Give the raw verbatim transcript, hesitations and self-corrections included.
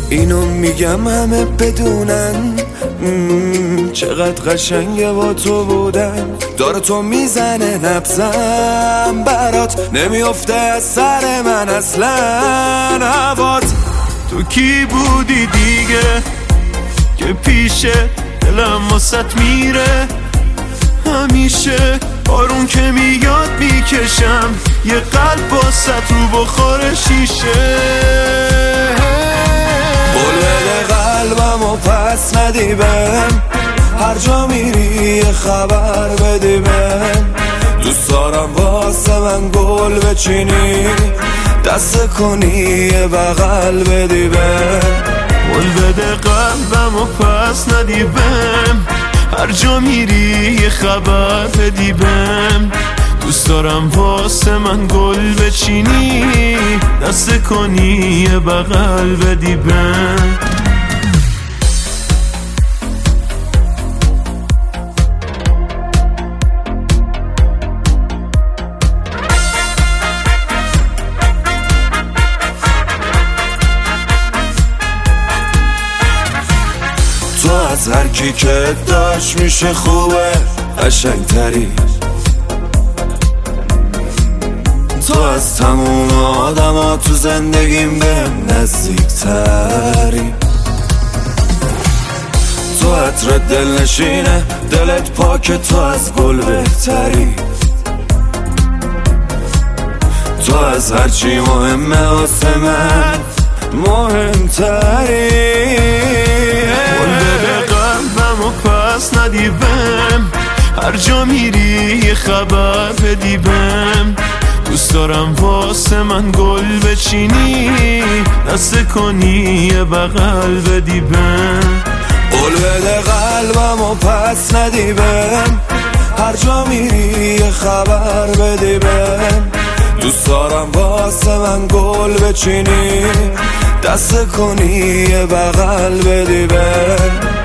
اینو میگم همه بدونن چقدر قشنگه با تو بودن. داره تو میزنه نبزم برات، نمیافته از سر من اصلا هوات. تو کی بودی دیگه که پیشه دلم واسط میره همیشه؟ بارون که میاد میکشم یه قلب واسط رو بخور شیشه. قول بده قلبم و پس ندی بهم، هر جا میری یه خبر بدی بهم. دوست دارم واسه من گل بچینی، دست کنی یه بغل بدی بهم. قول بده قلبم و پس ندی بهم، هر جا میری یه خبر بدی بهم. دوست دارم واسه من گل بچینی، دست کنی یه بغل بدی بهم. تو از هر کی که داشت میشه خوبه قشنگتری، تو از تموم آدم ها تو زندگیم بهم نزدیکتری. تو عطر دل نشینه دلت پاک، تو از گل بهتری. تو از هرچی مهمه واسه من مهمتری. قول بده قلبم و پس ندی بهم، هر جا میری یه خبر بدی بهم. دوست دارم واسه من گل بچینی، دست کنی یه بغل بدی بهم. قول بده قلبم و پس ندی بهم، هر جا میری یه خبر بدی بهم. دوست دارم واسه من گل بچینی، دست کنی یه بغل بدی بهم.